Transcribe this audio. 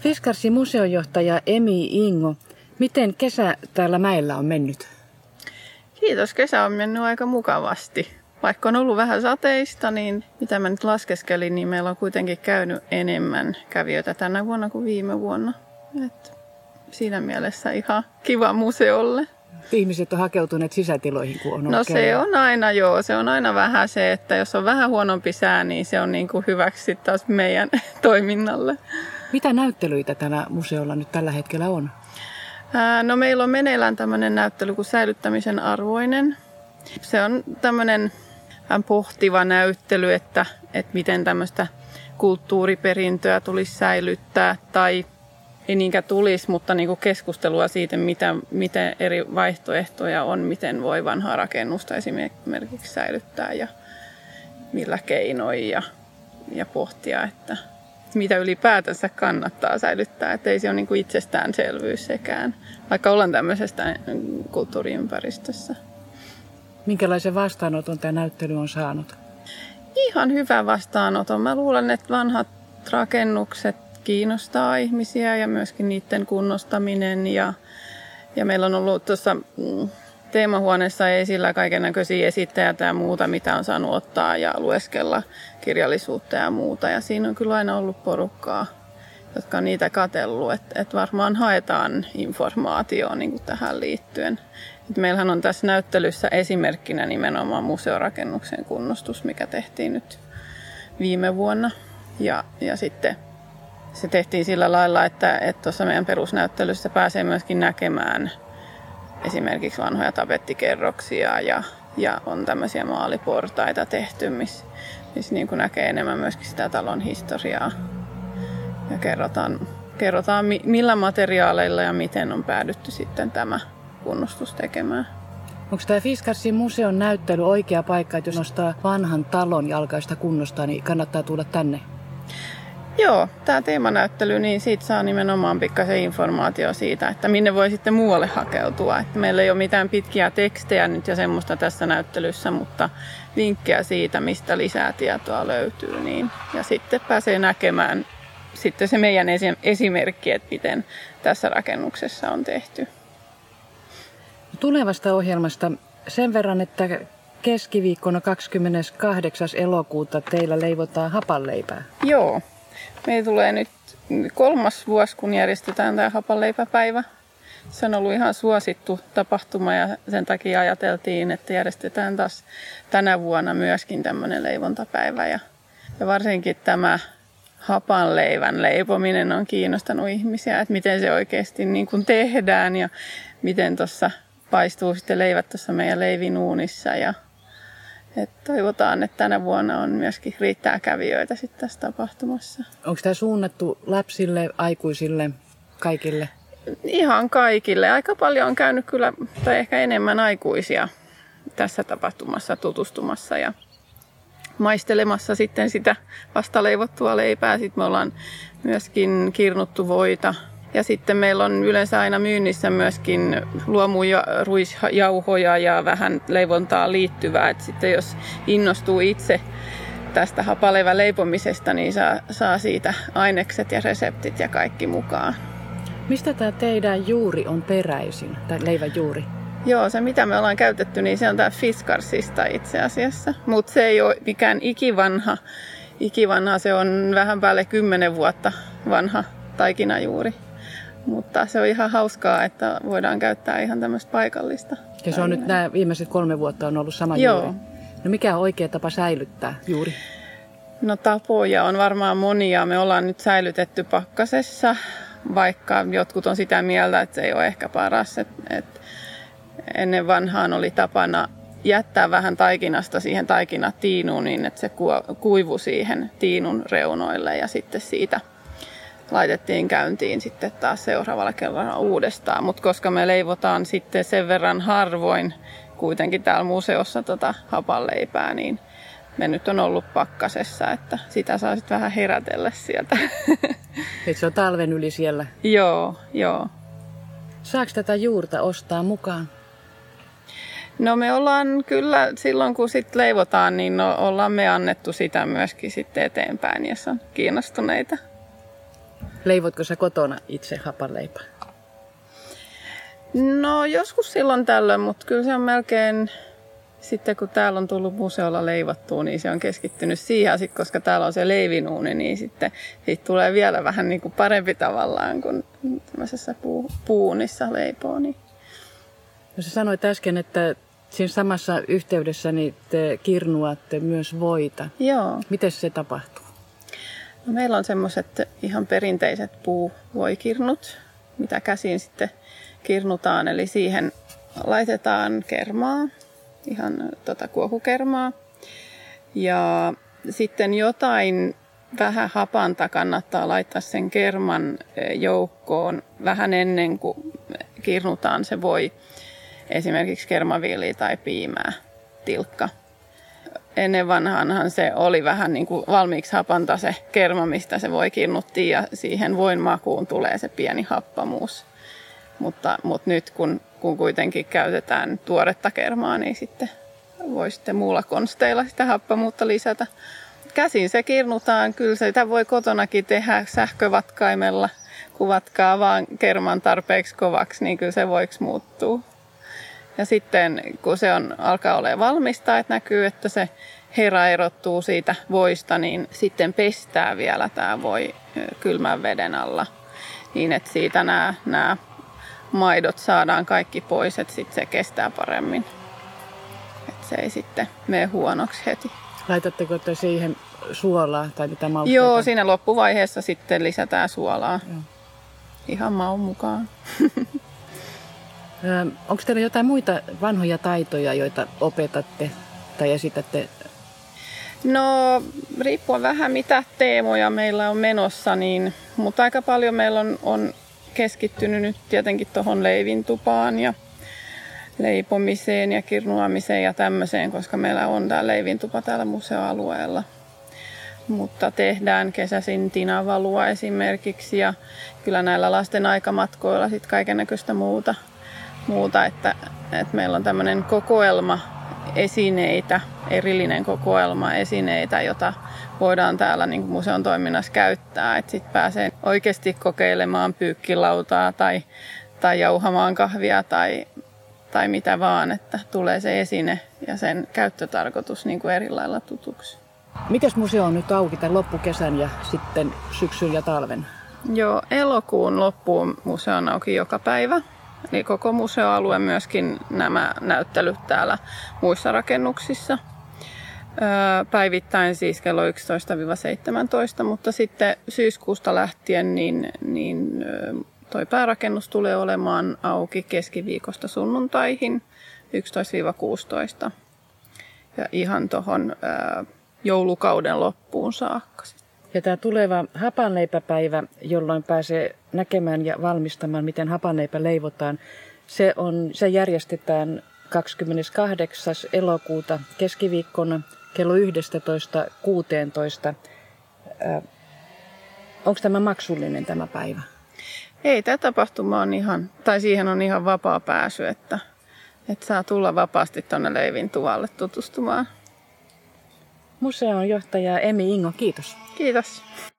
Fiskarsin museojohtaja Emi Ingo, miten kesä täällä mäellä on mennyt? Kiitos, kesä on mennyt aika mukavasti. Vaikka on ollut vähän sateista, niin mitä mä nyt laskeskelin, niin meillä on kuitenkin käynyt enemmän kävijöitä tänä vuonna kuin viime vuonna. Et siinä mielessä ihan kiva museolle. Ihmiset on hakeutuneet sisätiloihin, kun on ollut se on aina se on aina vähän se, että jos on vähän huonompi sää, niin se on niin kuin hyväksi taas meidän toiminnalle. Mitä näyttelyitä tällä museolla nyt tällä hetkellä on? No meillä on meneillään tämmöinen näyttely kuin Säilyttämisen arvoinen. Se on tämmöinen pohtiva näyttely, että miten tämmöistä kulttuuriperintöä tulisi säilyttää tai ei niinkään tulisi, mutta niin kuin keskustelua siitä, miten eri vaihtoehtoja on, miten voi vanhaa rakennusta esimerkiksi säilyttää ja millä keinoin ja pohtia, että mitä ylipäätänsä kannattaa säilyttää. Että ei se ole niin kuin itsestäänselvyys sekään, vaikka ollaan tämmöisestä kulttuuriympäristössä. Minkälaisen vastaanoton tämä näyttely on saanut? Ihan hyvä vastaanoton. Mä luulen, että vanhat rakennukset kiinnostaa ihmisiä ja myöskin niiden kunnostaminen. Ja meillä on ollut tuossa teemahuoneessa esillä kaikennäköisiä esittäjät ja muuta, mitä on saanut ottaa ja lueskella kirjallisuutta ja muuta. Ja siinä on kyllä aina ollut porukkaa, jotka on niitä katsellut, että varmaan haetaan informaatiota niin kuin tähän liittyen. Et meillähän on tässä näyttelyssä esimerkkinä nimenomaan museorakennuksen kunnostus, mikä tehtiin nyt viime vuonna. Ja sitten se tehtiin sillä lailla, että tuossa meidän perusnäyttelyssä pääsee myöskin näkemään esimerkiksi vanhoja tapettikerroksia ja on tämmöisiä maaliportaita tehty, missä niin kuin näkee enemmän myöskin sitä talon historiaa. Ja kerrotaan millä materiaaleilla ja miten on päädytty sitten tämä kunnostus tekemään. Onko tämä Fiskarsin museon näyttely oikea paikka, että jos nostaa vanhan talon ja alkaa sitä kunnostaa, niin kannattaa tulla tänne? Joo, tämä teemanäyttely, niin siitä saa nimenomaan pikkasen informaatio siitä, että minne voi sitten muualle hakeutua. Että meillä ei ole mitään pitkiä tekstejä nyt ja semmoista tässä näyttelyssä, mutta vinkkejä siitä, mistä lisää tietoa löytyy. Niin. Ja sitten pääsee näkemään sitten se meidän esimerkki, että miten tässä rakennuksessa on tehty. Tulevasta ohjelmasta sen verran, että keskiviikkona 28. elokuuta teillä leivotaan hapanleipää. Joo. Meillä tulee nyt 3. vuosi, kun järjestetään tämä hapanleipäpäivä. Se on ollut ihan suosittu tapahtuma ja sen takia ajateltiin, että järjestetään taas tänä vuonna myöskin tämmöinen leivontapäivä. Ja varsinkin tämä hapanleivän leipominen on kiinnostanut ihmisiä, että miten se oikeasti niin kuin tehdään ja miten tuossa paistuu sitten leivät tuossa meidän leivinuunissa. Ja toivotaan, että tänä vuonna on myöskin riittää kävijöitä sitten tässä tapahtumassa. Onko tämä suunnattu lapsille, aikuisille, kaikille? Ihan kaikille. Aika paljon on käynyt kyllä, tai ehkä enemmän aikuisia tässä tapahtumassa tutustumassa ja maistelemassa sitten sitä vasta leivottua leipää. Sitten me ollaan myöskin kirnuttu voita. Ja sitten meillä on yleensä aina myynnissä myöskin luomuruisjauhoja ja vähän leivontaa liittyvää. Et sitten jos innostuu itse tästä hapaleivän leipomisesta, niin saa siitä ainekset ja reseptit ja kaikki mukaan. Mistä tämä teidän juuri on peräisin, tämä leivän juuri? Joo, se mitä me ollaan käytetty, niin se on tämä Fiskarsista itse asiassa. Mutta se ei ole mikään ikivanha. Ikivanha se on vähän päälle 10 vuotta vanha taikinajuuri. Mutta se on ihan hauskaa, että voidaan käyttää ihan tämmöistä paikallista. Ja se on nyt nämä viimeiset 3 vuotta on ollut sama juuri. No mikä on oikea tapa säilyttää juuri? No tapoja on varmaan monia. Me ollaan nyt säilytetty pakkasessa, vaikka jotkut on sitä mieltä, että se ei ole ehkä paras. Et ennen vanhaan oli tapana jättää vähän taikinasta siihen taikinatiinuun niin, että se kuivui siihen tiinun reunoille ja sitten siitä laitettiin käyntiin sitten taas seuraavalla kerralla uudestaan. Mutta koska me leivotaan sitten sen verran harvoin kuitenkin täällä museossa hapanleipää, niin me nyt on ollut pakkasessa, että sitä saa sitten vähän herätellä sieltä. Et se on talven yli siellä? Joo. Saako tätä juurta ostaa mukaan? No me ollaan kyllä silloin kun sit leivotaan, niin ollaan me annettu sitä myöskin sitten eteenpäin, jos on kiinnostuneita. Leivotko sä kotona itse hapanleipää? No joskus silloin tällöin, mutta kyllä se on melkein, sitten kun täällä on tullut museolla leivottua, niin se on keskittynyt siihen, sit, koska täällä on se leivinuuni, niin sitten siitä tulee vielä vähän niin kuin parempi tavallaan kuin tämmöisessä puunissa leipoo. Niin. No sä sanoit äsken, että siinä samassa yhteydessä niin te kirnuatte myös voita. Joo. Miten se tapahtuu? No, meillä on semmoiset ihan perinteiset puuvoikirnut, mitä käsin sitten kirnutaan. Eli siihen laitetaan kermaa, ihan kuohukermaa. Ja sitten jotain vähän hapanta kannattaa laittaa sen kerman joukkoon vähän ennen kuin kirnutaan se voi. Esimerkiksi kermaviiliä tai piimää, tilkka. Ennen vanhaanhan se oli vähän niin kuin valmiiksi hapanta se kerma, mistä se voi kirnuttiin ja siihen voin makuun tulee se pieni happamuus. Mutta nyt kun kuitenkin käytetään tuoretta kermaa, niin sitten voi sitten muulla konsteilla sitä happamuutta lisätä. Käsin se kirnutaan, kyllä sitä voi kotonakin tehdä sähkövatkaimella. Kun vatkaa vaan kerman tarpeeksi kovaksi, niin kyllä se voiksi muuttua. Ja sitten kun se alkaa olemaan valmista, että näkyy, että se hera erottuu siitä voista, niin sitten pestää vielä tämä voi kylmän veden alla. Niin että siitä nämä maidot saadaan kaikki pois, että sitten se kestää paremmin. Että se ei sitten mene huonoksi heti. Laitatteko te siihen suolaa tai mitä mausteita? Joo, siinä loppuvaiheessa sitten lisätään suolaa. Joo. Ihan maun mukaan. Onko teillä jotain muita vanhoja taitoja, joita opetatte tai esitätte? No, riippuen vähän mitä teemoja meillä on menossa, mutta aika paljon meillä on keskittynyt nyt tietenkin tuohon leivintupaan ja leipomiseen ja kirnuamiseen ja tämmöiseen, koska meillä on tämä leivintupa täällä museoalueella. Mutta tehdään kesäisin tinavalua esimerkiksi ja kyllä näillä lasten aikamatkoilla sitten kaikennäköistä muuta että meillä on tämmöinen kokoelma esineitä, erillinen kokoelma esineitä, jota voidaan täällä niin kuin museon toiminnassa käyttää. Että sitten pääsee oikeasti kokeilemaan pyykkilautaa tai jauhamaan kahvia tai mitä vaan, että tulee se esine ja sen käyttötarkoitus niin kuin eri lailla tutuksi. Mites museo on nyt auki tämän loppukesän ja sitten syksyn ja talven? Joo, elokuun loppuun museo on auki joka päivä. Eli koko museoalue myöskin nämä näyttelyt täällä muissa rakennuksissa. Päivittäin siis kello 11-17, mutta sitten syyskuusta lähtien niin toi päärakennus tulee olemaan auki keskiviikosta sunnuntaihin 11-16 ja ihan tuohon joulukauden loppuun saakka. Ja tämä tuleva hapanleipäpäivä, jolloin pääsee näkemään ja valmistamaan, miten hapanleipä leivotaan, se järjestetään 28. elokuuta keskiviikkona kello 11-16. Onko tämä maksullinen tämä päivä? Ei, tämä tapahtuma on siihen on ihan vapaa pääsy, että saa tulla vapaasti tuonne leivintuvalle tutustumaan. Museon johtaja Emi Ingo, kiitos. Kiitos.